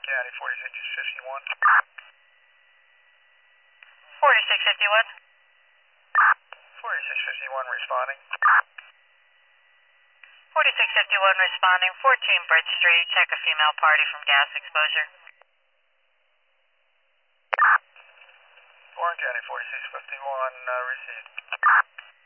County, 4651. 4651. 4651 responding. 4651 responding, 14 Bridge Street. Check a female party from gas exposure. Warren County, 4651 received.